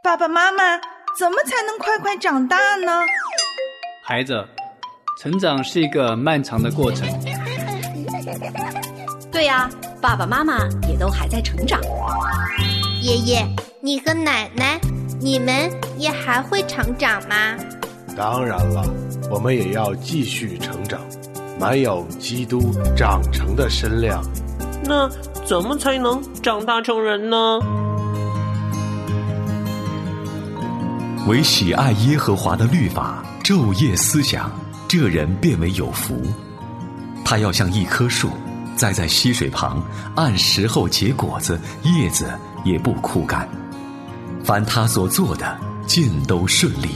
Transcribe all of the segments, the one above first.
爸爸妈妈，怎么才能快快长大呢？ 孩子，成长是一个漫长的过程。 对呀，爸爸妈妈也都还在成长。 爷爷，你和奶奶，你们也还会成长吗？ 当然了，我们也要继续成长，满有基督长成的身量。 那怎么才能长大成人呢？ 唯喜爱耶和华的律法，昼夜思想，这人便为有福。他要像一棵树，栽在溪水旁，按时候结果子，叶子也不枯干。凡他所做的，尽都顺利。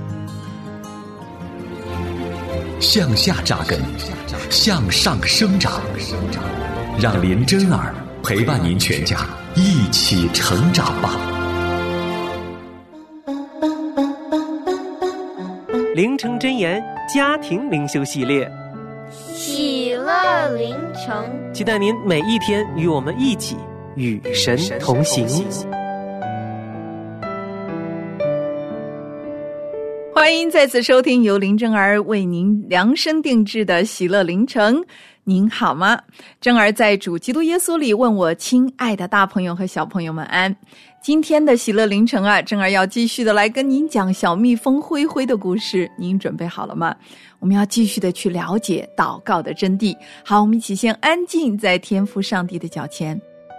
向下扎根，向上生长，让林真儿陪伴您全家一起成长吧。 灵城真言家庭灵修系列， 喜乐灵城， 期待您每一天与我们一起与神同行。 欢迎再次收听由林真儿为您量身定制的喜乐灵城。您好吗？真儿在主基督耶稣里问我亲爱的大朋友和小朋友们安。今天的喜乐灵城啊，真儿要继续的来跟您讲小蜜蜂灰灰的故事，您准备好了吗？我们要继续的去了解祷告的真谛。好，我们一起先安静在天父上帝的脚前。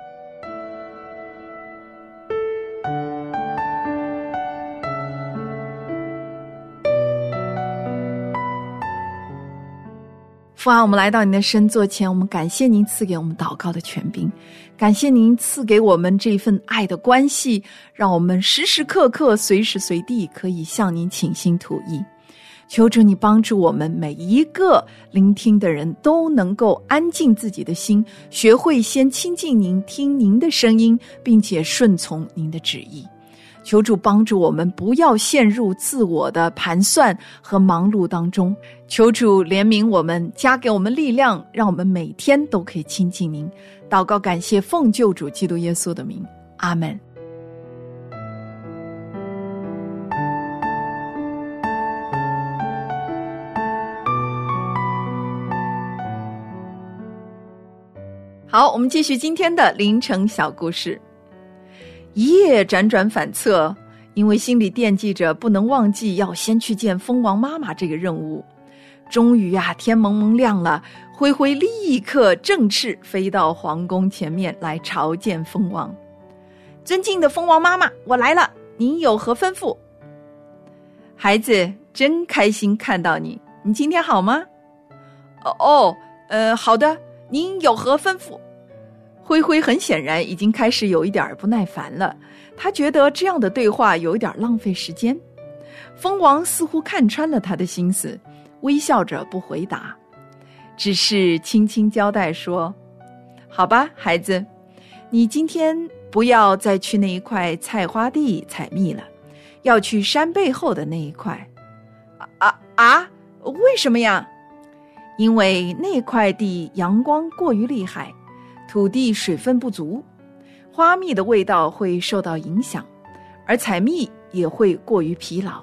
父啊，我们来到您的圣座前，我们感谢您赐给我们祷告的权柄，感谢您赐给我们这份爱的关系，让我们时时刻刻随时随地可以向您倾心吐意。求主你帮助我们每一个聆听的人都能够安静自己的心，学会先亲近您，听您的声音，并且顺从您的旨意。求主帮助我们不要陷入自我的盘算和忙碌当中，求主怜悯我们，加给我们力量，让我们每天都可以亲近您。祷告感谢奉救主基督耶稣的名，阿们。好，我们继续今天的凌晨小故事。一夜辗转反侧，因为心里惦记着不能忘记要先去见蜂王妈妈这个任务。终于啊，天蒙蒙亮了，灰灰立刻振翅飞到皇宫前面来朝见蜂王。尊敬的蜂王妈妈，我来了，您有何吩咐？孩子，真开心看到你，你今天好吗？好的，您有何吩咐？灰灰很显然已经开始有一点不耐烦了，他觉得这样的对话有一点浪费时间。蜂王似乎看穿了他的心思，微笑着不回答，只是轻轻交代说：好吧，孩子，你今天不要再去那一块菜花地采蜜了，要去山背后的那一块。为什么呀？因为那块地阳光过于厉害，土地水分不足，花蜜的味道会受到影响，而采蜜也会过于疲劳。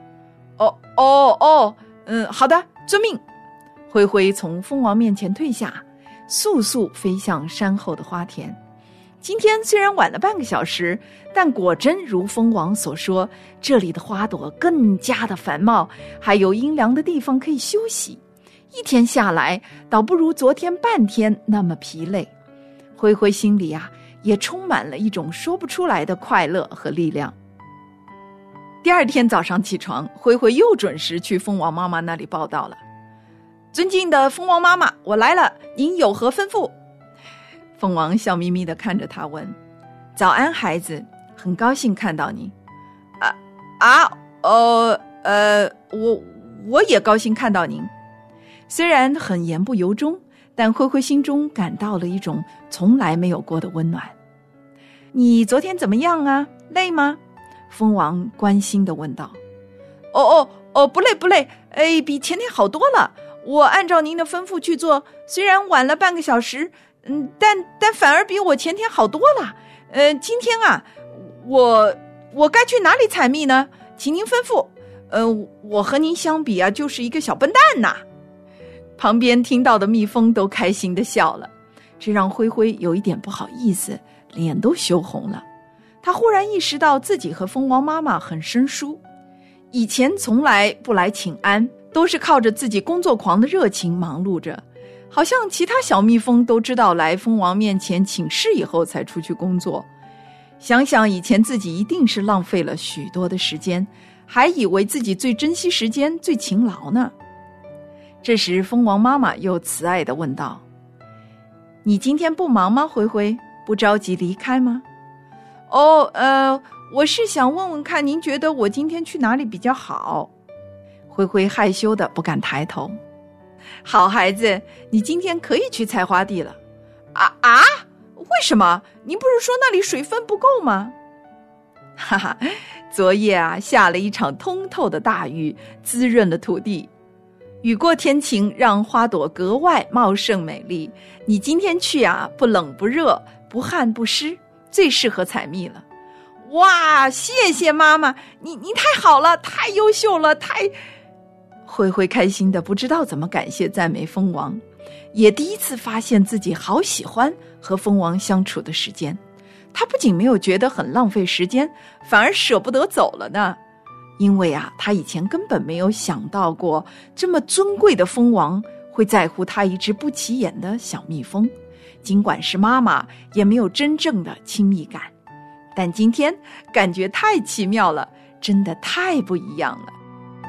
好的，遵命。灰灰从蜂王面前退下，速速飞向山后的花田。今天虽然晚了半个小时，但果真如蜂王所说，这里的花朵更加的繁茂，还有阴凉的地方可以休息。一天下来，倒不如昨天半天那么疲累。灰灰心里啊，也充满了一种说不出来的快乐和力量。第二天早上起床，灰灰又准时去蜂王妈妈那里报道了。尊敬的蜂王妈妈，我来了，您有何吩咐？蜂王笑眯眯地看着他问：早安，孩子，很高兴看到你。我也高兴看到您。虽然很言不由衷，但灰灰心中感到了一种从来没有过的温暖。你昨天怎么样啊？累吗？蜂王关心地问道。不累，比前天好多了。我按照您的吩咐去做，虽然晚了半个小时，但反而比我前天好多了。今天啊， 我该去哪里采蜜呢？请您吩咐。我和您相比啊，就是一个小笨蛋呐。旁边听到的蜜蜂都开心地笑了，这让灰灰有一点不好意思，脸都羞红了。他忽然意识到自己和蜂王妈妈很生疏，以前从来不来请安，都是靠着自己工作狂的热情忙碌着，好像其他小蜜蜂都知道来蜂王面前请示以后才出去工作。想想以前自己一定是浪费了许多的时间，还以为自己最珍惜时间最勤劳呢。这时蜂王妈妈又慈爱地问道，你今天不忙吗？灰灰，不着急离开吗？我是想问问看，您觉得我今天去哪里比较好？灰灰害羞的不敢抬头。好孩子，你今天可以去采花地了。为什么？您不是说那里水分不够吗？哈哈，昨夜啊下了一场通透的大雨，滋润了土地。雨过天晴，让花朵格外茂盛美丽。你今天去啊，不冷不热，不汗不湿，最适合采蜜了。哇，谢谢妈妈，你太好了，太优秀了，灰灰开心的不知道怎么感谢赞美蜂王，也第一次发现自己好喜欢和蜂王相处的时间。他不仅没有觉得很浪费时间，反而舍不得走了呢。因为啊，他以前根本没有想到过这么尊贵的蜂王会在乎他一只不起眼的小蜜蜂，尽管是妈妈，也没有真正的亲密感。但今天感觉太奇妙了，真的太不一样了。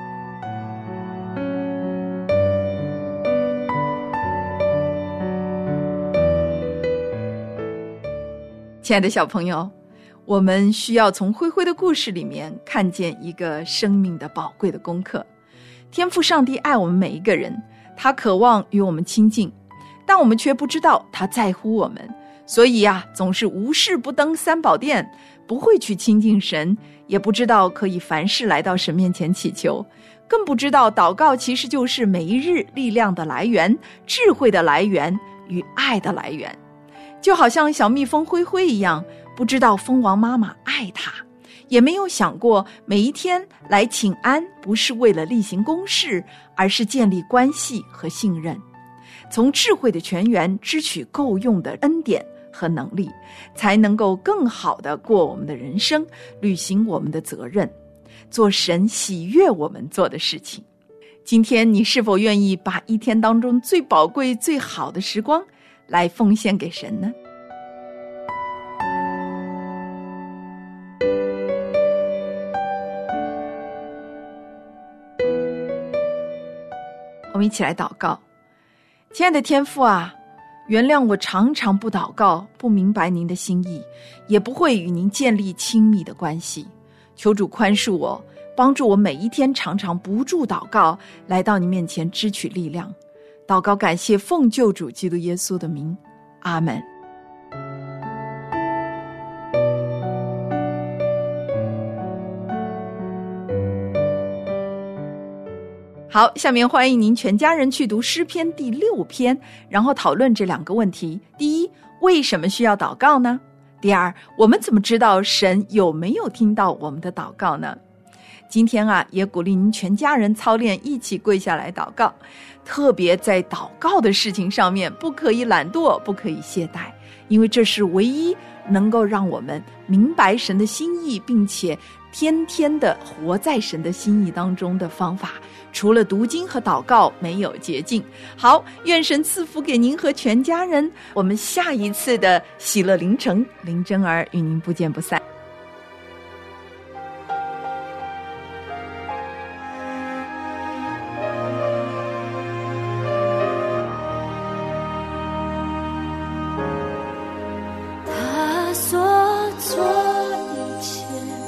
亲爱的小朋友，我们需要从灰灰的故事里面看见一个生命的宝贵的功课。天父上帝爱我们每一个人，他渴望与我们亲近，但我们却不知道他在乎我们，所以啊，总是无事不登三宝殿，不会去亲近神，也不知道可以凡事来到神面前祈求，更不知道祷告其实就是每一日力量的来源、智慧的来源与爱的来源。就好像小蜜蜂灰灰一样，不知道蜂王妈妈爱它，也没有想过每一天来请安不是为了例行公事，而是建立关系和信任，从智慧的泉源支取够用的恩典和能力，才能够更好地过我们的人生，履行我们的责任，做神喜悦我们做的事情。今天你是否愿意把一天当中最宝贵最好的时光来奉献给神呢？我们一起来祷告。亲爱的天父啊，原谅我常常不祷告，不明白您的心意，也不会与您建立亲密的关系。求主宽恕我，帮助我每一天常常不住祷告，来到你面前支取力量。祷告感谢奉救主基督耶稣的名，阿们。好，下面欢迎您全家人去读诗篇第6篇，然后讨论这2个问题。第一，为什么需要祷告呢？第二，我们怎么知道神有没有听到我们的祷告呢？今天啊，也鼓励您全家人操练一起跪下来祷告，特别在祷告的事情上面，不可以懒惰，不可以懈怠，因为这是唯一能够让我们明白神的心意，并且天天的活在神的心意当中的方法。除了读经和祷告，没有捷径。好，愿神赐福给您和全家人。我们下一次的喜乐凌晨，林真儿与您不见不散。 他所做一切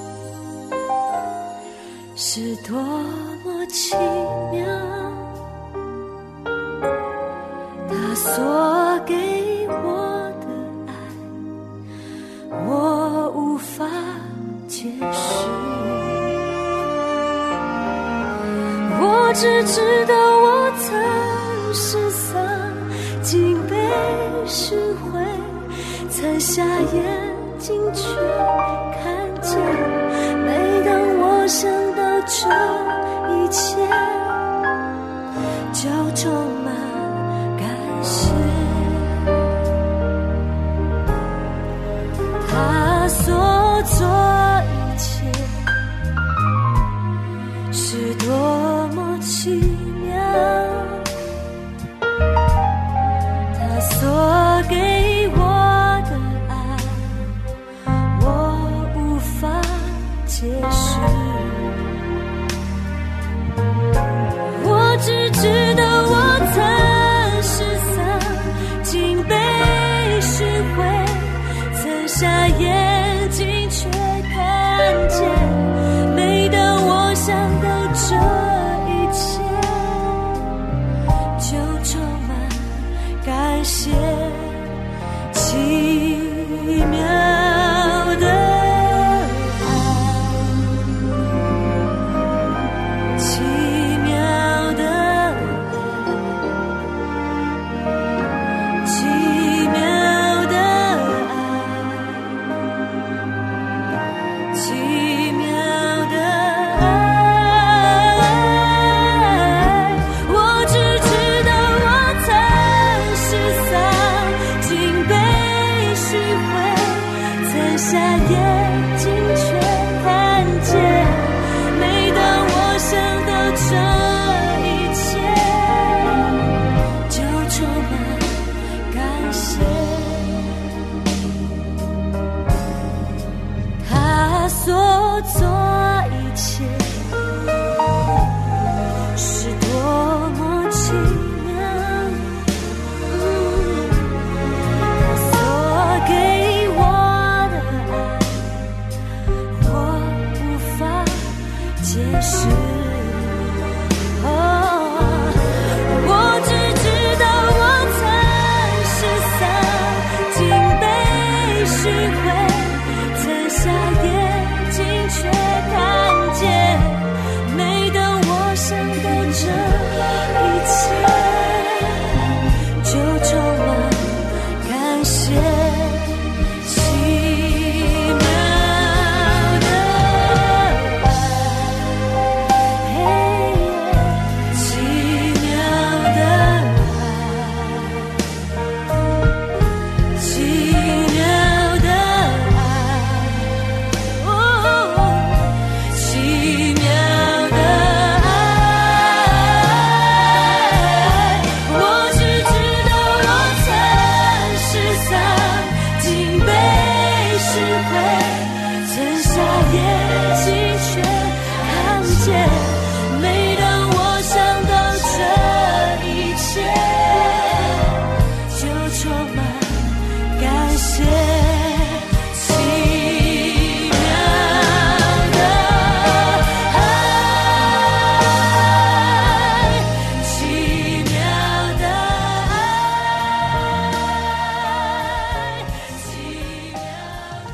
是多么奇妙，他所给我的爱，我无法解释。我只知道我曾失丧，竟被拾回，才瞎眼睛却看见。 奇妙的爱，我只知道我曾失丧，竟被寻回，曾瞎眼睛却看见。每当我想到这一切，就充满感谢。他所做一切是多么奇妙，他所给我的爱，我无法解释。我只知道我曾失丧，竟被寻回，曾瞎眼睛却看见。每当我想到这一切，就充满感谢。奇妙的爱，奇妙的爱，奇妙的爱，哦，奇妙的爱。我只知道我曾失丧，竟被拾回，曾瞎眼睛却看见。每当我想到这一切，就充满感谢。奇妙的爱，奇妙的爱，奇妙的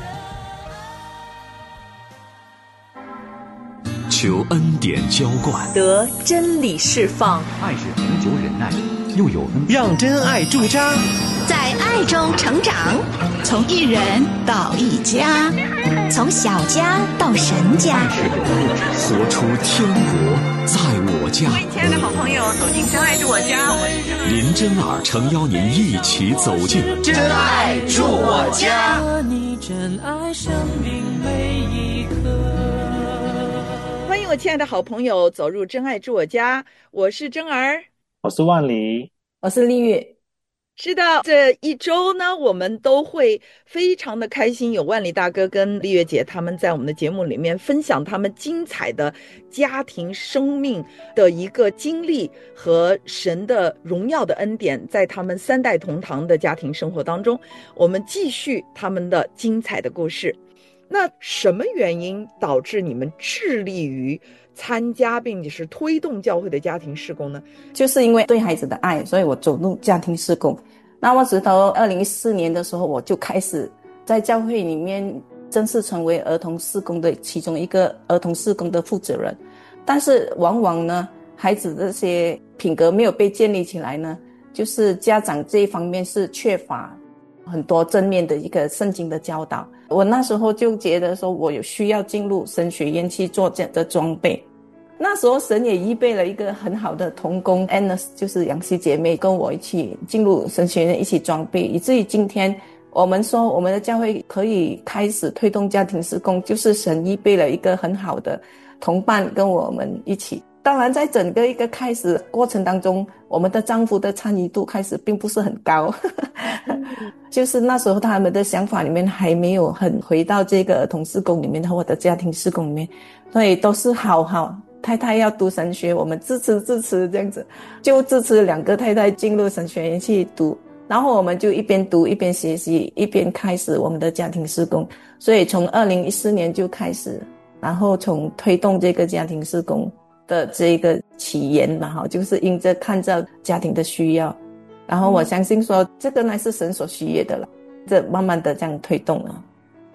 求恩典浇灌， 得真理释放， 爱是恒久忍耐，又有恩。 让真爱驻扎， 在爱中成长， 从一人到一家， 从小家到神家。 活出天国在我家。 亲爱的好朋友，走进真爱住我家，我是林真儿诚邀您一起走进真爱住我家。 和你真爱生命每一刻。 欢迎我亲爱的好朋友走入真爱住我家，我是真儿， 我是万里， 我是丽月。 是的，这一周呢，我们都会非常的开心，有万里大哥跟丽月姐他们在我们的节目里面分享他们精彩的家庭生命的一个经历和神的荣耀的恩典，在他们3代同堂的家庭生活当中，我们继续他们的精彩的故事。那什么原因导致你们致力于参加并且是推动教会的家庭事工呢？ 就是因为对孩子的爱，所以我走入家庭事工。那我直到2014年的时候，我就开始在教会里面正式成为儿童事工的其中一个儿童事工的负责人。但是往往呢，孩子这些品格没有被建立起来呢，就是家长这一方面是缺乏很多正面的一个圣经的教导。我那时候就觉得说，我有需要进入神学院去做这样的装备。那时候神也预备了一个很好的同工 Anna， 就是杨希姐妹跟我一起进入神学院一起装备，以至于今天我们说我们的教会可以开始推动家庭事工，就是神预备了一个很好的同伴跟我们一起。当然在整个一个开始过程当中，我们的丈夫的参与度开始并不是很高就是那时候他们的想法里面还没有很回到这个儿童事工里面或者家庭事工里面，所以都是好太太要读神学，我们支持这样子，就支持2个太太进入神学院去读，然后我们就一边读一边学习，一边开始我们的家庭事工。所以从2014年就开始，然后从推动这个家庭事工的这个起源嘛，就是因着看到家庭的需要，然后我相信说这个呢是神所需要的了，这慢慢的这样推动了。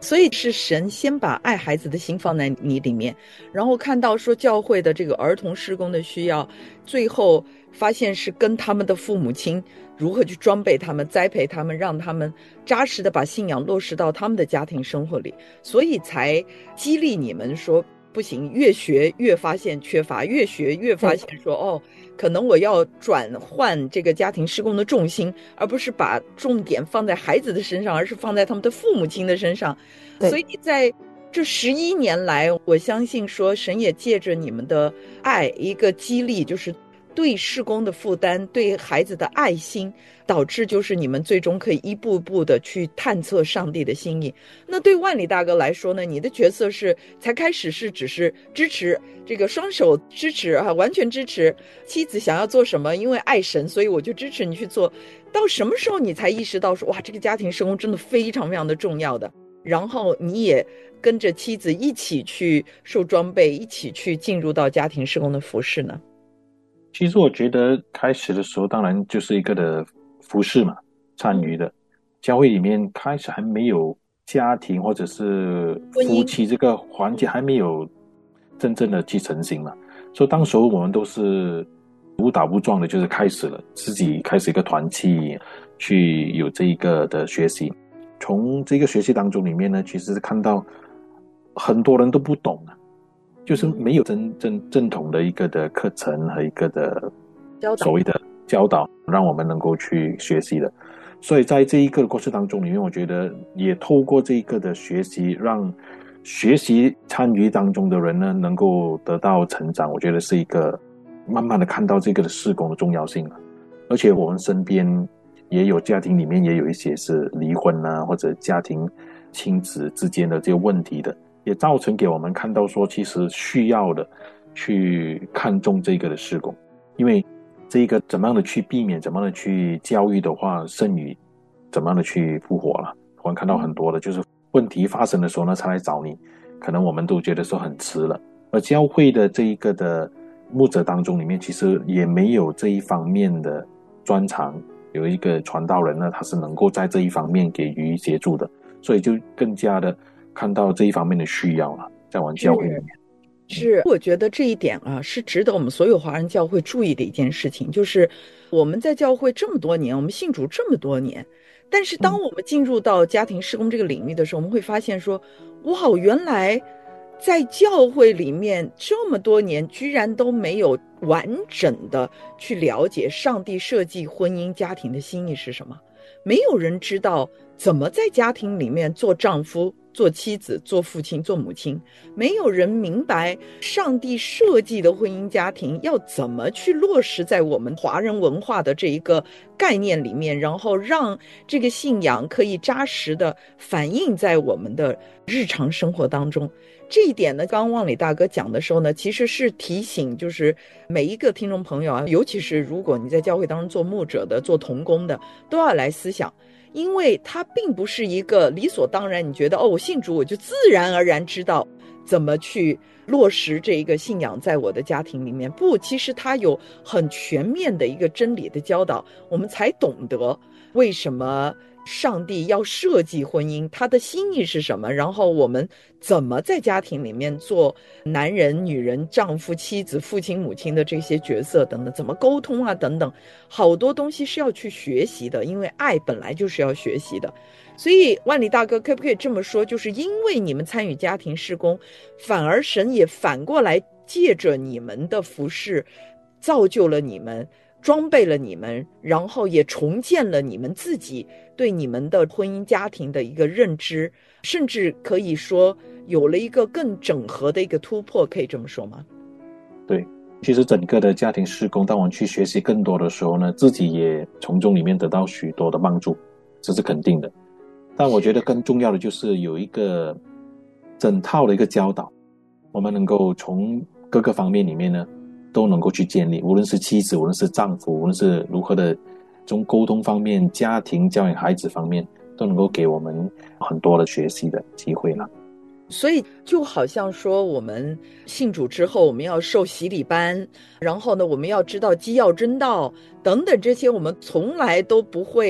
所以是神先把爱孩子的心放在你里面，然后看到说教会的这个儿童事工的需要，最后发现是跟他们的父母亲如何去装备他们、栽培他们，让他们扎实的把信仰落实到他们的家庭生活里，所以才激励你们说不行，越学越发现缺乏，越学越发现说可能我要转换这个家庭事工的重心，而不是把重点放在孩子的身上，而是放在他们的父母亲的身上。所以在这11年来，我相信说神也借着你们的爱一个激励，就是对事工的负担，对孩子的爱心，导致就是你们最终可以一步步的去探测上帝的心意。那对万里大哥来说呢，你的角色是才开始是只是支持，这个双手支持完全支持妻子想要做什么，因为爱神，所以我就支持你去做。到什么时候你才意识到说哇，这个家庭事工真的非常非常的重要的，然后你也跟着妻子一起去受装备，一起去进入到家庭事工的服事呢？ 其实我觉得开始的时候当然就是一个的服事嘛，参与的教会里面开始还没有家庭或者是夫妻这个环节还没有真正的去成型嘛，所以当时候我们都是误打误撞的就是开始了，自己开始一个团契去有这一个的学习。从这个学习当中里面呢，其实是看到很多人都不懂啊，就是没有正统的一个的课程和一个的所谓的教导让我们能够去学习的。所以在这一个过程当中里面，我觉得也透过这一个的学习，让学习参与当中的人呢能够得到成长，我觉得是一个慢慢的看到这个的事工的重要性了。而且我们身边也有家庭里面也有一些是离婚啊，或者家庭亲子之间的这个问题的，也造成给我们看到说其实需要的去看重这个的事工。因为这个怎么样的去避免，怎么样的去教育的话，胜于怎么样的去复活了。我们看到很多的就是问题发生的时候呢才来找你，可能我们都觉得说很迟了。而教会的这一个的牧者当中里面其实也没有这一方面的专长，有一个传道人呢他是能够在这一方面给予协助的，所以就更加的看到这一方面的需要了，在我们教会里面。 是，我觉得这一点啊是值得我们所有华人教会注意的一件事情，就是我们在教会这么多年，我们信主这么多年，但是当我们进入到家庭事工这个领域的时候，我们会发现说哇，原来在教会里面这么多年居然都没有完整的去了解上帝设计婚姻家庭的心意是什么，没有人知道怎么在家庭里面做丈夫、做妻子、做父亲、做母亲，没有人明白上帝设计的婚姻家庭要怎么去落实在我们华人文化的这一个概念里面，然后让这个信仰可以扎实的反映在我们的日常生活当中。这一点呢，刚刚望里大哥讲的时候呢，其实是提醒就是每一个听众朋友啊，尤其是如果你在教会当中做牧者的、做同工的，都要来思想，因为它并不是一个理所当然，你觉得我信主我就自然而然知道怎么去落实这一个信仰在我的家庭里面。不，其实它有很全面的一个真理的教导，我们才懂得为什么上帝要设计婚姻，他的心意是什么，然后我们怎么在家庭里面做男人、女人、丈夫、妻子、父亲、母亲的这些角色等等，怎么沟通啊等等，好多东西是要去学习的，因为爱本来就是要学习的。所以万里大哥可不可以这么说，就是因为你们参与家庭事工，反而神也反过来借着你们的服事造就了你们，装备了你们，然后也重建了你们自己对你们的婚姻家庭的一个认知，甚至可以说有了一个更整合的一个突破，可以这么说吗？ 对，其实整个的家庭事工当我们去学习更多的时候呢，自己也从中里面得到许多的帮助，这是肯定的。但我觉得更重要的就是有一个整套的一个教导，我们能够从各个方面里面呢都能够去建立，无论是妻子，无论是丈夫，无论是如何的从沟通方面、家庭教养孩子方面，都能够给我们很多的学习的机会了。 所以就好像说我们信主之后我们要受洗礼班，然后呢我们要知道基要真道等等，这些我们从来都不会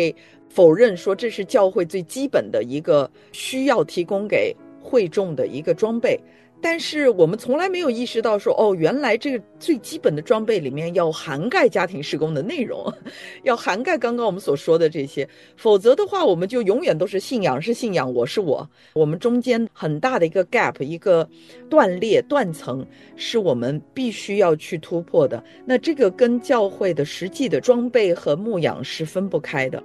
否认说这是教会最基本的一个需要提供给会众的一个装备，但是我们从来没有意识到说，原来这个最基本的装备里面要涵盖家庭事工的内容，要涵盖刚刚我们所说的这些，否则的话我们就永远都是信仰是信仰，我是我们中间很大的一个 gap， 一个断裂断层是我们必须要去突破的。那这个跟教会的实际的装备和牧养是分不开的。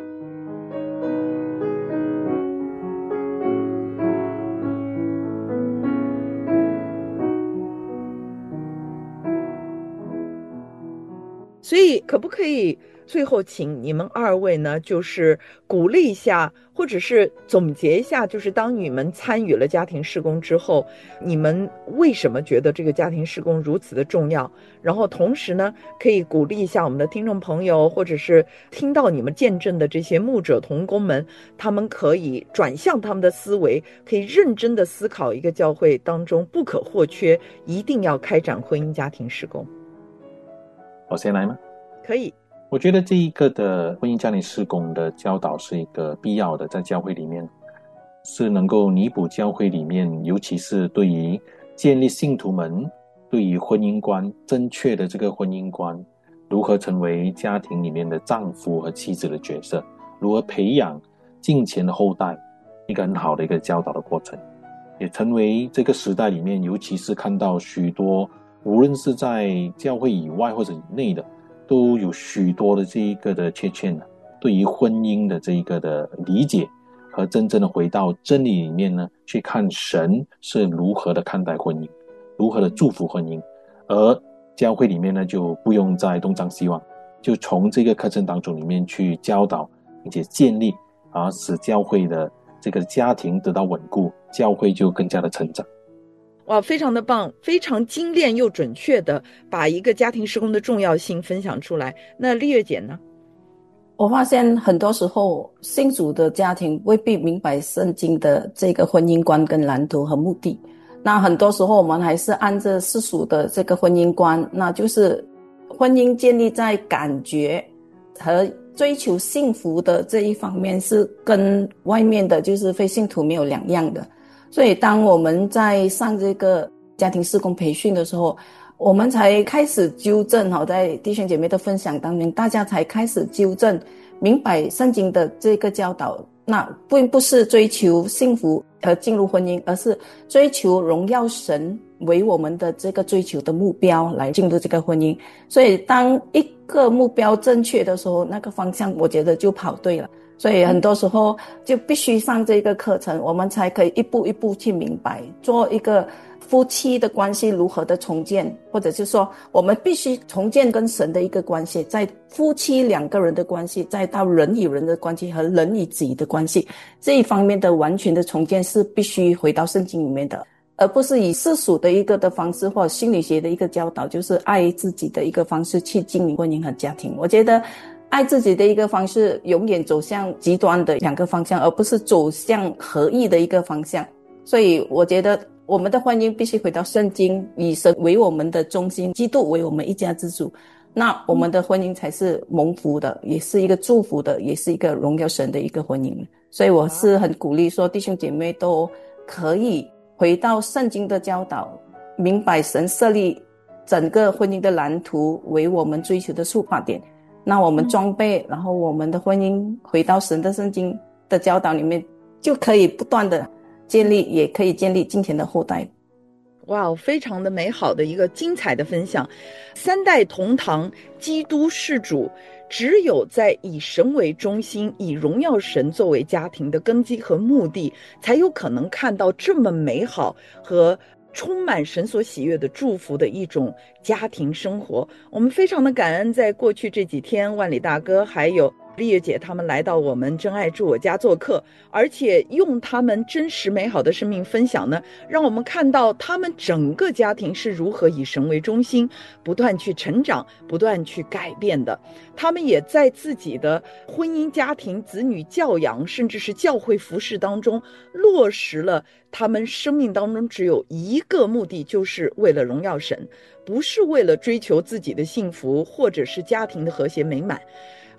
所以可不可以最后请你们二位呢，就是鼓励一下，或者是总结一下，就是当你们参与了家庭事工之后，你们为什么觉得这个家庭事工如此的重要？然后同时呢，可以鼓励一下我们的听众朋友，或者是听到你们见证的这些牧者同工们，他们可以转向他们的思维，可以认真的思考一个教会当中不可或缺，一定要开展婚姻家庭事工。 我先来吗？ 可以。 我觉得这一个的婚姻家庭事工的教导是一个必要的，在教会里面是能够弥补教会里面，尤其是对于建立信徒们对于婚姻观正确的这个婚姻观，如何成为家庭里面的丈夫和妻子的角色，如何培养敬虔的后代，一个很好的一个教导的过程，也成为这个时代里面，尤其是看到许多无论是在教会以外或者以内的，都有许多的这一个的缺陷呢，对于婚姻的这一个的理解和真正的回到真理里面呢，去看神是如何的看待婚姻，如何的祝福婚姻，而教会里面呢就不用再东张西望，就从这个课程当中里面去教导并且建立使教会的这个家庭得到稳固，教会就更加的成长。 哇，非常的棒，非常精炼又准确的把一个家庭事工的重要性分享出来。那丽月姐呢？ 我发现很多时候信主的家庭未必明白圣经的这个婚姻观跟蓝图和目的，那很多时候我们还是按着世俗的这个婚姻观，那就是婚姻建立在感觉和追求幸福的这一方面，是跟外面的就是非信徒没有两样的。所以当我们在上这个家庭事工培训的时候，我们才开始纠正，在弟兄姐妹的分享当中，大家才开始纠正明白圣经的这个教导，那并不是追求幸福和进入婚姻，而是追求荣耀神为我们的这个追求的目标来进入这个婚姻。所以当一个目标正确的时候，那个方向我觉得就跑对了。所以很多时候就必须上这个课程，我们才可以一步一步去明白，做一个夫妻的关系如何的重建，或者是说我们必须重建跟神的一个关系，在夫妻两个人的关系，再到人与人的关系和人与己的关系，这一方面的完全的重建是必须回到圣经里面的，而不是以世俗的一个的方式或者心理学的一个教导，就是爱自己的一个方式去经营婚姻和家庭。我觉得爱自己的一个方式永远走向极端的两个方向，而不是走向合一的一个方向。所以我觉得我们的婚姻必须回到圣经，以神为我们的中心，基督为我们一家之主，那我们的婚姻才是蒙福的，也是一个祝福的，也是一个荣耀神的一个婚姻。所以我是很鼓励说弟兄姐妹都可以回到圣经的教导，明白神设立整个婚姻的蓝图为我们追求的出发点，那我们装备，然后我们的婚姻回到神的圣经的教导里面，就可以不断的建立，也可以建立敬虔的后代。 哇，非常的美好的一个精彩的分享。三代同堂，基督是主，只有在以神为中心，以荣耀神作为家庭的根基和目的，才有可能看到这么美好和充满神所喜悦的祝福的一种家庭生活。我们非常的感恩，在过去这几天，万里大哥还有丽月姐他们来到我们真爱住我家做客，而且用他们真实美好的生命分享呢，让我们看到他们整个家庭是如何以神为中心，不断去成长，不断去改变的。他们也在自己的婚姻家庭、子女教养，甚至是教会服事当中，落实了他们生命当中只有一个目的，就是为了荣耀神，不是为了追求自己的幸福或者是家庭的和谐美满。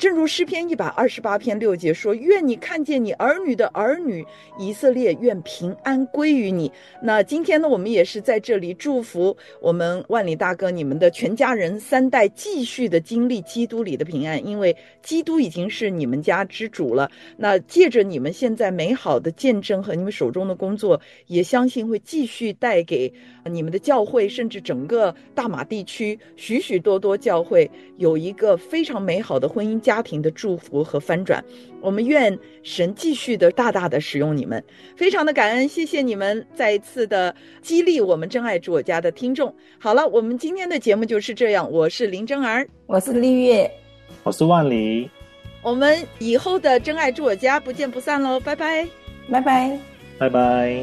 正如诗篇128篇6节说，愿你看见你儿女的儿女以色列，愿平安归于你。那今天呢，我们也是在这里祝福我们万里大哥你们的全家人3代继续的经历基督里的平安，因为基督已经是你们家之主了。那借着你们现在美好的见证和你们手中的工作，也相信会继续带给你们的教会，甚至整个大马地区许许多多教会有一个非常美好的婚姻家庭的祝福和翻转。我们愿神继续的大大的使用你们，非常的感恩，谢谢你们再一次的激励我们真爱主我家的听众。好了，我们今天的节目就是这样，我是林真儿， 我是丽月， 我是万里， 我们以后的真爱住我家不见不散喽，拜拜， 拜拜， 拜拜。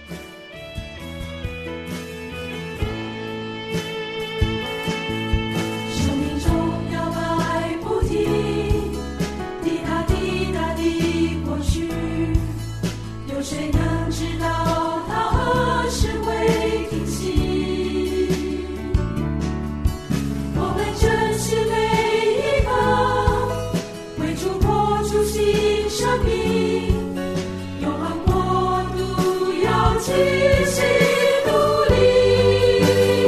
生命中摇摆不停，滴答滴答的过去，有谁能知道它何时会停息？我们珍惜每一个为主活出新生命，永恒国度要继续努力，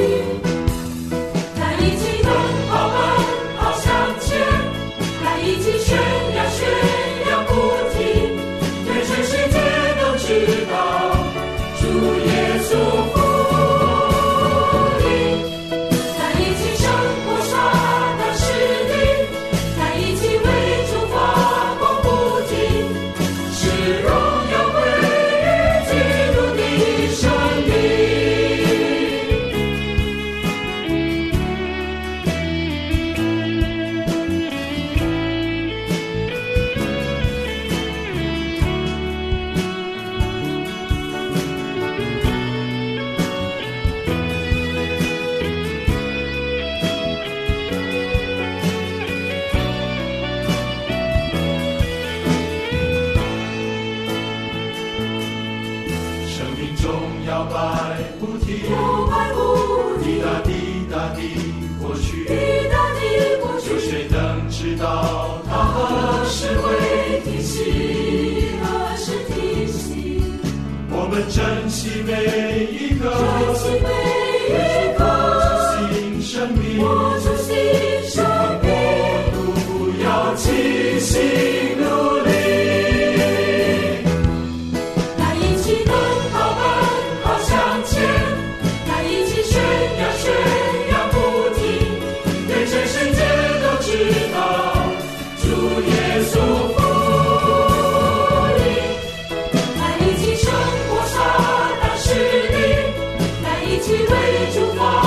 来一起奔跑奔跑向前，来一起宣扬不停，对全世界都知道主耶稣福音，来一起胜过撒旦势力，来一起为主发光不停，使荣耀归于基督的生命。 生命中摇摆不停，滴答滴答地过去，有谁能知道它何时会停息？我们珍惜每一个新生命，国度要齐心努力。 来一起奔跑奔跑向前，来一起宣扬不停，对全世界都知道主耶稣福音，来一起胜过撒旦势力，来一起为主发